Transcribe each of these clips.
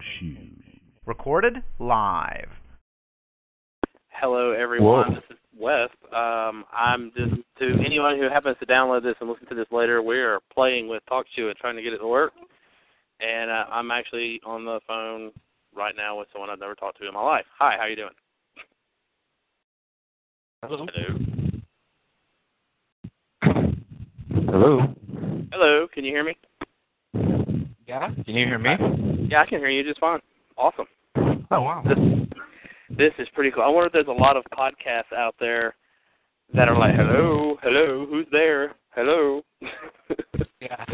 shoes. Recorded live. Hello, everyone. Whoa. This is Wes. I'm just, to anyone who happens to download this and listen to this later, we are playing with TalkShoe and trying to get it to work. And I'm actually on the phone right now with someone I've never talked to in my life. Hi, how you doing? Hello. Hello. Hello. Hello, can you hear me? Yeah. Can you hear me? Yeah, I can hear you just fine. Awesome. Oh wow. This is pretty cool. I wonder if there's a lot of podcasts out there that are like, hello, who's there? Hello. Yeah.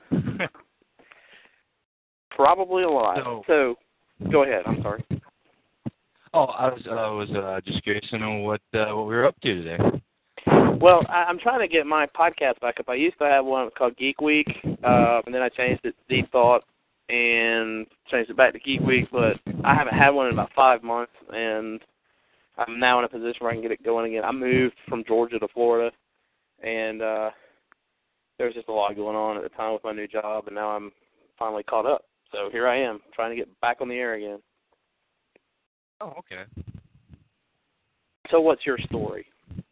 Probably a lot. So, go ahead. I'm sorry. Oh, I was just curious to know what we were up to today. Well, I'm trying to get my podcast back up. I used to have one called Geek Week, and then I changed it to Deep Thought and changed it back to Geek Week, but I haven't had one in about 5 months, and I'm now in a position where I can get it going again. I moved from Georgia to Florida, and there was just a lot going on at the time with my new job, and now I'm finally caught up. So here I am, trying to get back on the air again. Oh, okay. So what's your story?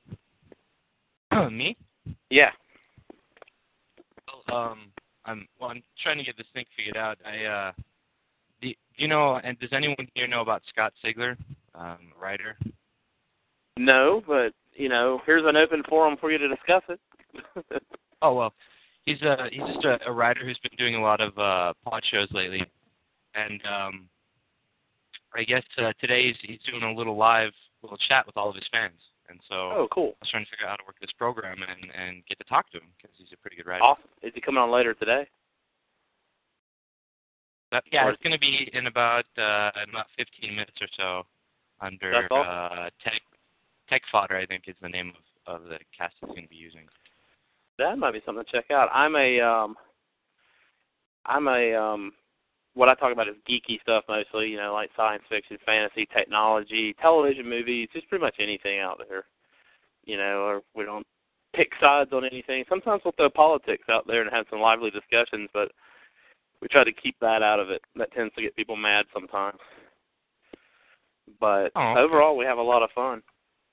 Me? Yeah. Well, I'm trying to get this thing figured out. Do you know? And does anyone here know about Scott Sigler, writer? No, but here's an open forum for you to discuss it. Oh well, he's just a writer who's been doing a lot of pod shows lately, and I guess today he's doing a little chat with all of his fans. And so oh, cool. I was trying to figure out how to work this program and get to talk to him because he's a pretty good writer. Awesome. Is he coming on later today? Yeah, it's going to be in about 15 minutes or so under awesome. Tech Fodder, I think is the name of the cast he's going to be using. That might be something to check out. I'm what I talk about is geeky stuff mostly, like science fiction, fantasy, technology, television, movies, just pretty much anything out there. Or we don't pick sides on anything. Sometimes we'll throw politics out there and have some lively discussions, but we try to keep that out of it. That tends to get people mad sometimes. But overall, we have a lot of fun.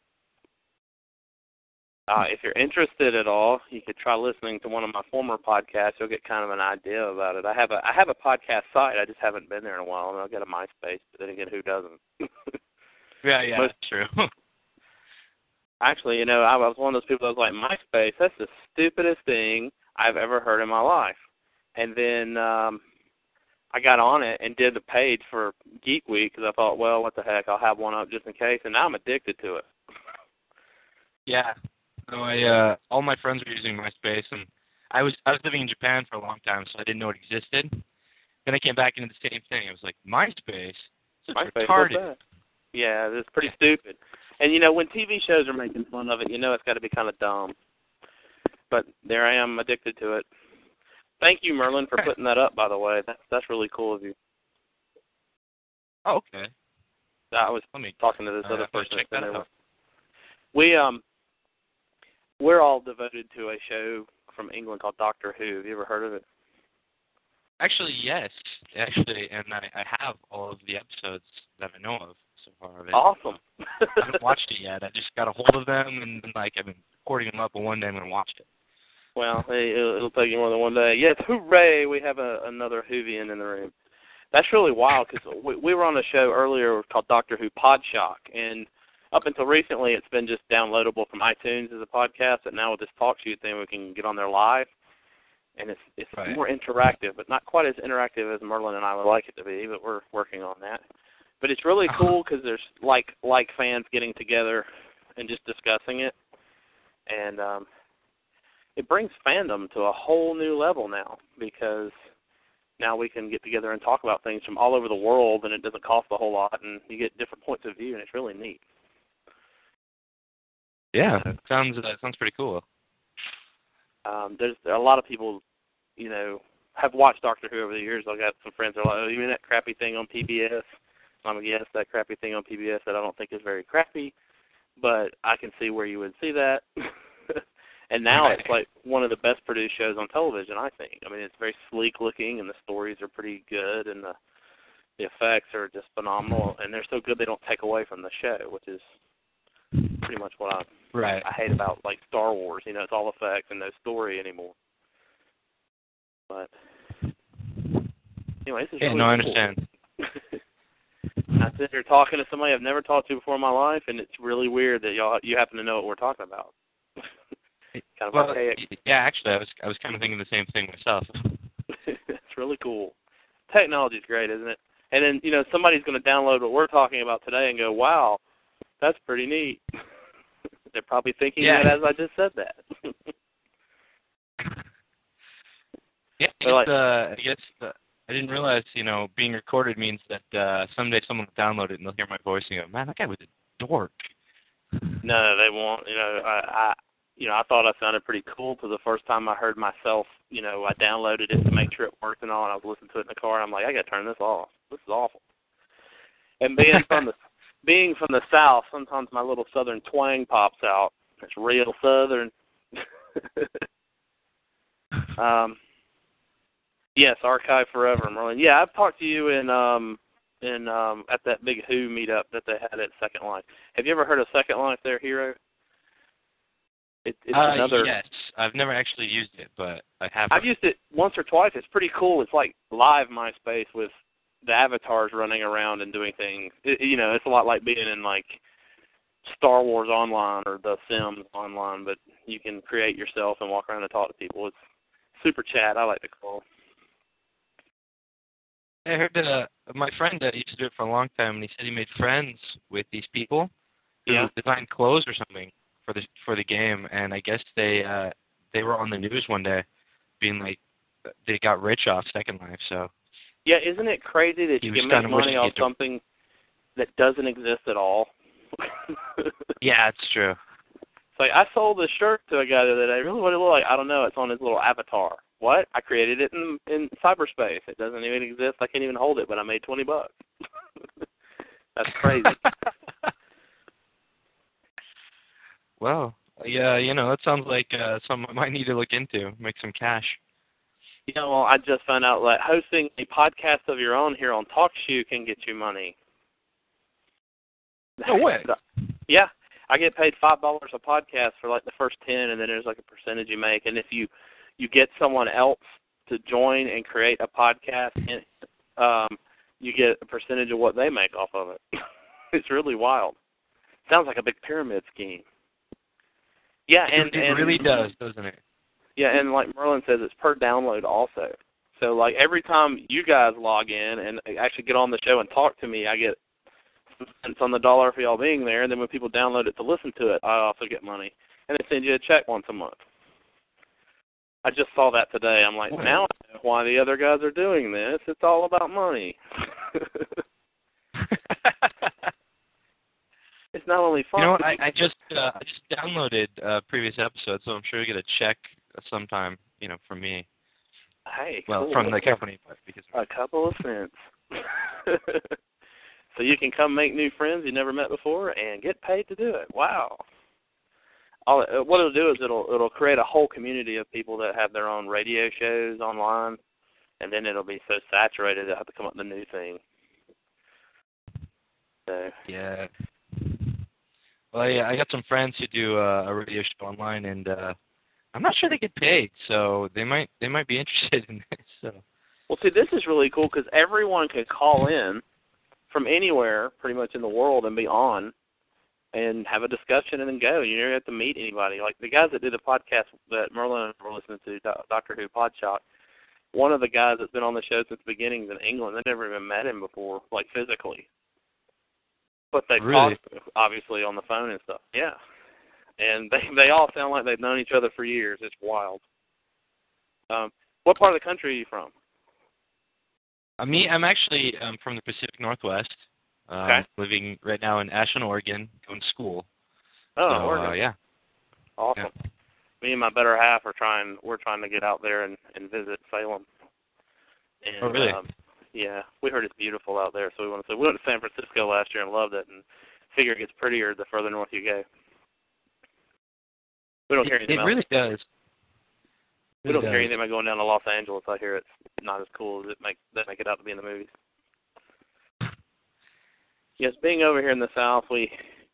If you're interested at all, you could try listening to one of my former podcasts. You'll get kind of an idea about it. I have a podcast site. I just haven't been there in a while. And I've got a MySpace, but then again, who doesn't? Yeah, that's true. Actually, I was one of those people that was like, MySpace, that's the stupidest thing I've ever heard in my life. And then I got on it and did the page for Geek Week because I thought, well, what the heck, I'll have one up just in case. And now I'm addicted to it. Yeah. So all my friends were using MySpace, and I was living in Japan for a long time, so I didn't know it existed. Then I came back into the same thing. I was like, MySpace? It's retarded. Yeah, it's pretty stupid. And, when TV shows are making fun of it, it's got to be kind of dumb. But there I am, addicted to it. Thank you, Merlin, for putting that up, by the way. That's really cool of you. Oh, okay. I was talking to this other person. Check that out. We're all devoted to a show from England called Doctor Who. Have you ever heard of it? Actually, yes. And I have all of the episodes that I know of so far of it. Awesome. I haven't watched it yet. I just got a hold of them, and I've been recording them up, and one day I'm going to watch it. Well, it'll take you more than one day. Yes, hooray, we have another Whovian in the room. That's really wild, because we were on a show earlier called Doctor Who Podshock, and up until recently, it's been just downloadable from iTunes as a podcast, but now with this TalkShoe thing, we can get on there live, and it's right. More interactive, but not quite as interactive as Merlin and I would like it to be, but we're working on that. But it's really cool because there's like fans getting together and just discussing it, and it brings fandom to a whole new level now, because now we can get together and talk about things from all over the world, and it doesn't cost a whole lot, and you get different points of view, and it's really neat. Yeah, sounds pretty cool. There's a lot of people, have watched Doctor Who over the years. I've got some friends that are like, oh, you mean that crappy thing on PBS? I'm like, yes, that crappy thing on PBS that I don't think is very crappy, but I can see where you would see that. And now it's like one of the best produced shows on television, I think. I mean, it's very sleek looking, and the stories are pretty good, and The effects are just phenomenal, and they're so good they don't take away from the show, which is pretty much what Right. I hate about like Star Wars. You know, it's all effects and no story anymore. But anyway, this is really I cool. understand. I sit here talking to somebody I've never talked to before in my life, and it's really weird that you happen to know what we're talking about. Kind of archaic. Yeah, actually, I was kind of thinking the same thing myself. It's really cool. Technology's great, isn't it? And then, you know, somebody's going to download what we're talking about today and go, wow, that's pretty neat. They're probably thinking that as I just said that. Yeah, I guess I didn't realize, you know, being recorded means that someday someone will download it and they'll hear my voice and go, man, that guy was a dork. No, they won't. You know, I thought I sounded pretty cool because the first time I heard myself, you know, I downloaded it to make sure it worked and all, and I was listening to it in the car, and I'm like, I got to turn this off. This is awful. And being from the South, sometimes my little Southern twang pops out. It's real Southern. Yes, Archive Forever, Merlin. Yeah, I've talked to you in at that big Who meetup that they had at Second Life. Have you ever heard of Second Life there, Hero? It's another. Yes, I've never actually used it, but I have. I've used it once or twice. It's pretty cool. It's like live MySpace with the avatars running around and doing things. You know, it's a lot like being in like Star Wars Online or The Sims Online, but you can create yourself and walk around and talk to people. It's super chat, I like to call it. I heard my friend used to do it for a long time, and he said he made friends with these people who designed clothes or something for the game, and I guess they were on the news one day, being like they got rich off Second Life. So yeah, isn't it crazy that you can make money off something that doesn't exist at all? Yeah, it's true. It's like I sold this shirt to a guy the other day. Really, what it look like? I don't know. It's on his little avatar. What? I created it in cyberspace. It doesn't even exist. I can't even hold it, but I made $20. That's crazy. Well, yeah, you know, that sounds like something I might need to look into, make some cash. You know, well, I just found out that hosting a podcast of your own here on TalkShoe can get you money. No way. Yeah. I get paid $5 a podcast for like the first 10, and then there's like a percentage you make. And if you get someone else to join and create a podcast, you get a percentage of what they make off of it. It's really wild. Sounds like a big pyramid scheme. Yeah, and it really does, doesn't it? Yeah, and like Merlin says, it's per download also. So like every time you guys log in and actually get on the show and talk to me, I get cents on the dollar for y'all being there. And then when people download it to listen to it, I also get money. And they send you a check once a month. I just saw that today. I'm like, now I know why the other guys are doing this. It's all about money. It's not only fun. You know what? I just downloaded previous episodes, so I'm sure you'll get a check sometime. You know, from me. Hey, well, cool. from the company, but because a couple of cents. So you can come make new friends you never met before and get paid to do it. Wow. What it'll do is it'll create a whole community of people that have their own radio shows online, and then it'll be so saturated they'll have to come up with a new thing. So. Yeah. Well, yeah, I got some friends who do a radio show online, and I'm not sure they get paid, so they might be interested in this. So. Well, see, this is really cool because everyone can call in from anywhere, pretty much in the world, and be on and have a discussion and then go. You never have to meet anybody. Like the guys that do the podcast that Merlin and I were listening to, Doctor Who Podshock, one of the guys that's been on the show since the beginning is in England. They never even met him before, like physically. But they talk, obviously, on the phone and stuff. Yeah. And they all sound like they've known each other for years. It's wild. What part of the country are you from? I'm actually from the Pacific Northwest. Okay. Living right now in Ashland, Oregon, going to school. Oh, so, Oregon. Yeah. Awesome. Yeah. Me and my better half we're trying to get out there and visit Salem. And, oh, really? Yeah, we heard it's beautiful out there, so we went to San Francisco last year and loved it, and figure it gets prettier the further north you go. We don't hear anything. It really does. We don't hear anything about going down to Los Angeles. I hear it's not as cool as they make it out to be in the movies. Yes, being over here in the South, we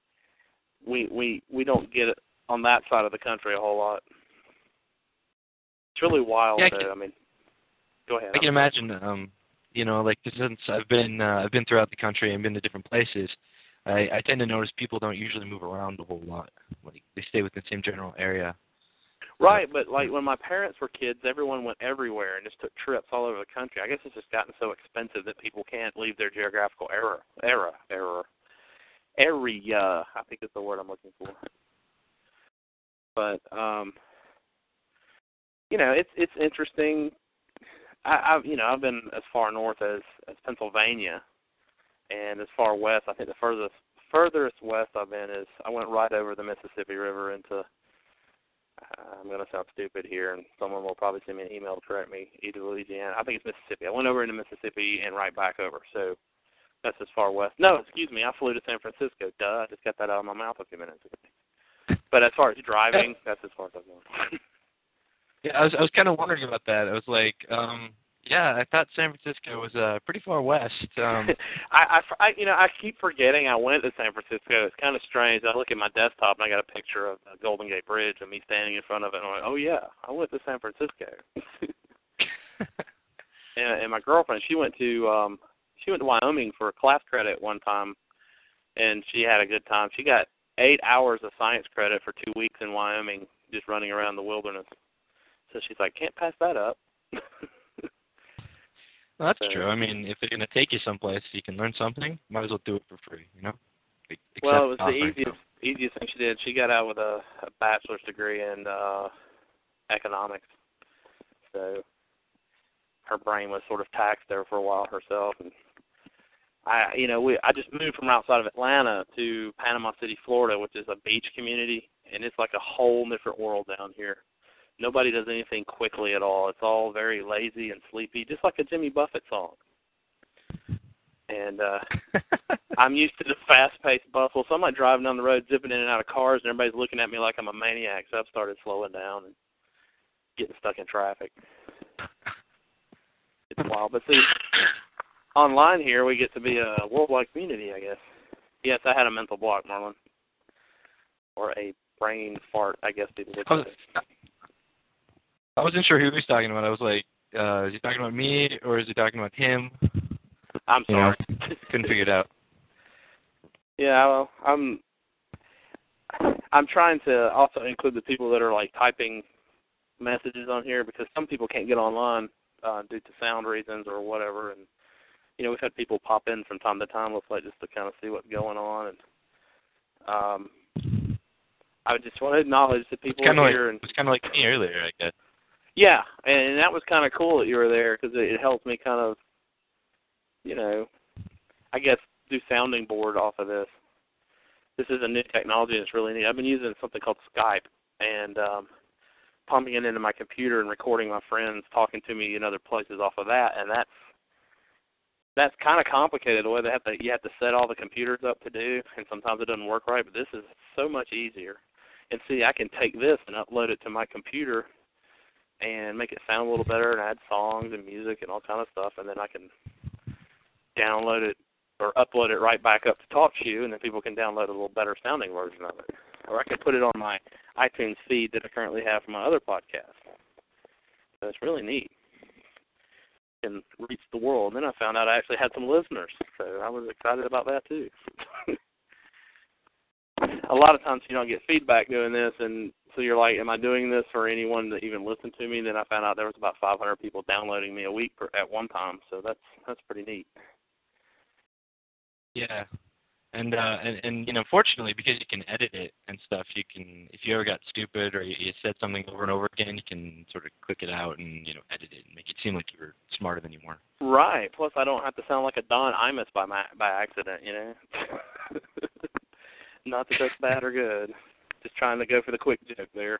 don't get it on that side of the country a whole lot. It's really wild, though. I mean, go ahead. I can imagine. You know, like since I've been throughout the country and been to different places, I tend to notice people don't usually move around a whole lot. Like they stay within the same general area. Right, but like when my parents were kids, everyone went everywhere and just took trips all over the country. I guess it's just gotten so expensive that people can't leave their geographical area. I think is the word I'm looking for. But you know, it's interesting. I've been as far north as Pennsylvania, and as far west. I think the furthest west I've been is I went right over the Mississippi River into. I'm going to sound stupid here, and someone will probably send me an email to correct me. Either Louisiana, I think it's Mississippi. I went over into Mississippi and right back over. So that's as far west. No, excuse me. I flew to San Francisco. Duh, I just got that out of my mouth a few minutes ago. But as far as driving, that's as far as I've gone. Yeah, I was kind of wondering about that. I was like, yeah, I thought San Francisco was pretty far west. I keep forgetting I went to San Francisco. It's kind of strange. I look at my desktop and I got a picture of the Golden Gate Bridge and me standing in front of it. And I'm like, oh yeah, I went to San Francisco. and my girlfriend, she went to Wyoming for a class credit one time, and she had a good time. She got 8 hours of science credit for 2 weeks in Wyoming, just running around the wilderness. So she's like, can't pass that up. Well, that's true. I mean, if they're going to take you someplace, you can learn something. Might as well do it for free, you know. Well, it was the easiest thing she did. She got out with a bachelor's degree in economics, so her brain was sort of taxed there for a while herself. And I just moved from outside of Atlanta to Panama City, Florida, which is a beach community, and it's like a whole different world down here. Nobody does anything quickly at all. It's all very lazy and sleepy, just like a Jimmy Buffett song. And I'm used to the fast-paced bustle, so I'm like driving down the road, zipping in and out of cars, and everybody's looking at me like I'm a maniac, so I've started slowing down and getting stuck in traffic. It's wild. But see, online here, we get to be a worldwide community, I guess. Yes, I had a mental block, Marlon. Or a brain fart, I guess people would say. I wasn't sure who he was talking about. I was like, is he talking about me or is he talking about him? I'm sorry. Couldn't figure it out. Yeah, well, I'm trying to also include the people that are like typing messages on here, because some people can't get online due to sound reasons or whatever. And we've had people pop in from time to time, looks like, just to kind of see what's going on. And I just want to acknowledge the people here. It was kind of like me earlier, I guess. Yeah, and that was kind of cool that you were there, because it helped me kind of, I guess, do sounding board off of this. This is a new technology, and it's really neat. I've been using something called Skype, and pumping it into my computer and recording my friends talking to me in other places off of that, and that's kind of complicated, the way you have to set all the computers up to do, and sometimes it doesn't work right, but this is so much easier. And see, I can take this and upload it to my computer and make it sound a little better and add songs and music and all kind of stuff, and then I can download it or upload it right back up to TalkShoe, and then people can download a little better sounding version of it. Or I can put it on my iTunes feed that I currently have for my other podcast. So it's really neat. And reach the world. And then I found out I actually had some listeners, so I was excited about that too. A lot of times you don't get feedback doing this, and so you're like, am I doing this for anyone to even listen to me? And then I found out there was about 500 people downloading me a week at one time, so that's pretty neat. Yeah. And fortunately, because you can edit it and stuff, you can, if you ever got stupid or you said something over and over again, you can sort of click it out and, edit it and make it seem like you were smarter than you were. Right. Plus, I don't have to sound like a Don Imus by accident, Not that that's bad or good. Just trying to go for the quick joke there.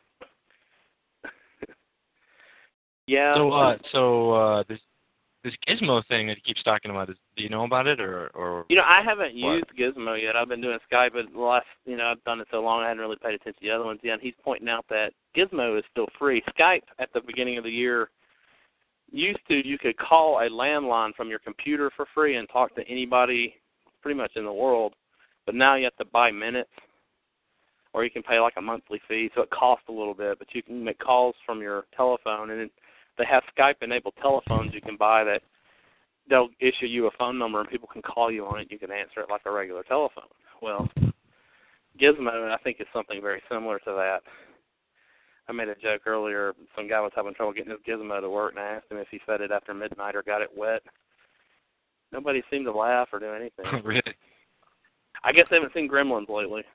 Yeah. So this Gizmo thing that he keeps talking about, do you know about it or? I haven't used Gizmo yet. I've been doing Skype, but the last, I've done it so long I hadn't really paid attention to the other ones yet. And he's pointing out that Gizmo is still free. Skype at the beginning of the year you could call a landline from your computer for free and talk to anybody pretty much in the world. But now you have to buy minutes, or you can pay like a monthly fee, so it costs a little bit. But you can make calls from your telephone, and they have Skype-enabled telephones you can buy that they'll issue you a phone number, and people can call you on it. You can answer it like a regular telephone. Well, Gizmo, I think, is something very similar to that. I made a joke earlier. Some guy was having trouble getting his Gizmo to work, and I asked him if he fed it after midnight or got it wet. Nobody seemed to laugh or do anything. Oh, really? I guess I haven't seen Gremlins lately.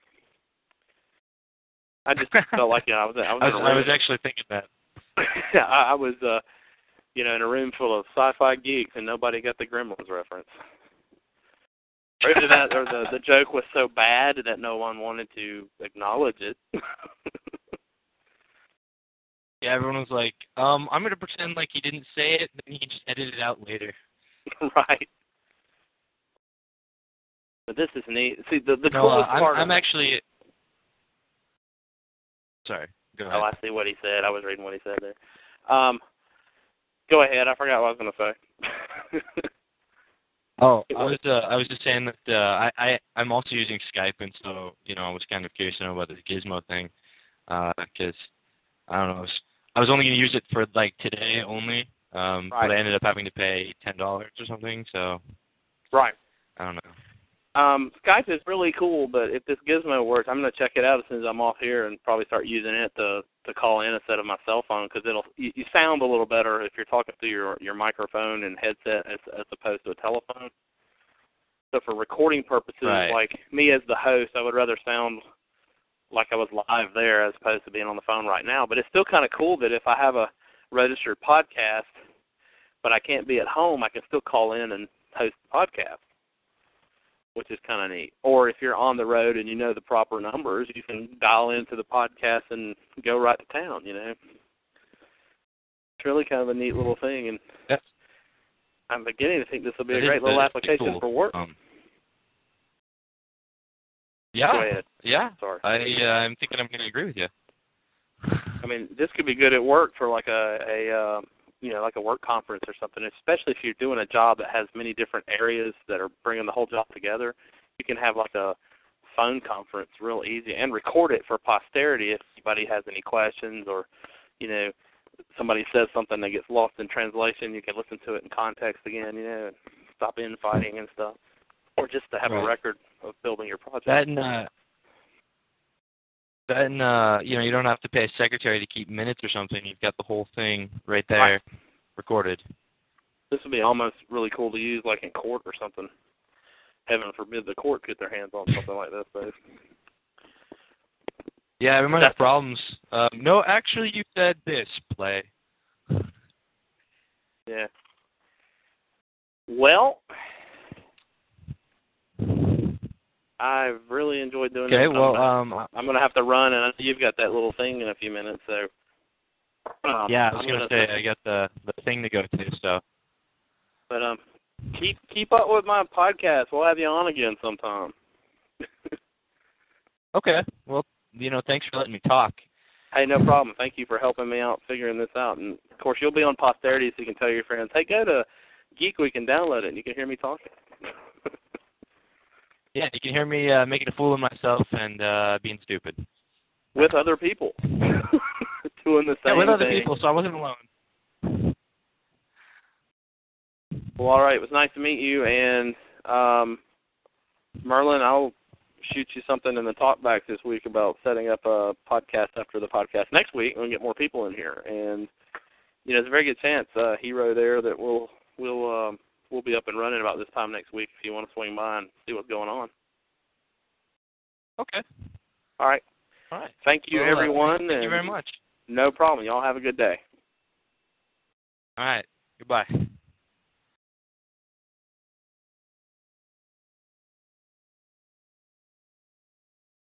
I just felt like, I was actually thinking that. I was, in a room full of sci-fi geeks, and nobody got the Gremlins reference. Or the joke was so bad that no one wanted to acknowledge it. Yeah, everyone was like, I'm going to pretend like he didn't say it, then he just edited it out later. Right. But this is neat. See, the coolest part I'm actually... Sorry, go ahead. Oh, I see what he said. I was reading what he said there. Go ahead. I forgot what I was going to say. I was just saying that I'm also using Skype, and so, I was kind of curious to know about this Gizmo thing, because, I don't know, I was only going to use it for, today only, right. But I ended up having to pay $10 or something, so... Right. I don't know. Skype is really cool, but if this Gizmo works, I'm going to check it out as soon as I'm off here and probably start using it to call in instead of my cell phone, because you sound a little better if you're talking through your microphone and headset as opposed to a telephone. So for recording purposes, right. Like me as the host, I would rather sound like I was live there as opposed to being on the phone right now. But it's still kind of cool that if I have a registered podcast, but I can't be at home, I can still call in and host the podcast, which is kind of neat. Or if you're on the road and you know the proper numbers, you can dial into the podcast and go right to town, It's really kind of a neat little thing, and yes. I'm beginning to think this will be a great little application cool. for work. Yeah. Go ahead. Yeah. Sorry. I'm thinking I'm going to agree with you. I mean, this could be good at work for like a work conference or something, especially if you're doing a job that has many different areas that are bringing the whole job together. You can have like a phone conference real easy and record it for posterity if anybody has any questions or, somebody says something that gets lost in translation. You can listen to it in context again, and stop infighting and stuff. Or just to have a record of building your project. That you don't have to pay a secretary to keep minutes or something. You've got the whole thing right there recorded. This would be almost really cool to use like in court or something. Heaven forbid the court get their hands on something like this, though. Yeah, we might have problems. No, actually, you said this. Play. Yeah. Well, I've really enjoyed doing this. Okay, well, I'm going to have to run, and I know you've got that little thing in a few minutes, so. Yeah, I was going to say, I got the thing to go to, so. But keep up with my podcast. We'll have you on again sometime. Okay, well, thanks for letting me talk. Hey, no problem. Thank you for helping me out figuring this out. And, of course, you'll be on posterity so you can tell your friends, hey, go to Geek Week and download it, and you can hear me talking. Yeah, you can hear me making a fool of myself and being stupid. With other people. Doing the same thing. Yeah, with other people, so I wasn't alone. Well, all right. It was nice to meet you. And, Merlin, I'll shoot you something in the talkbacks this week about setting up a podcast after the podcast next week and get more people in here. And, there's a very good chance, Hero there, that we'll be up and running about this time next week if you want to swing by and see what's going on. Okay. All right. Thank you, everyone. Thank you very much. No problem. Y'all have a good day. All right. Goodbye.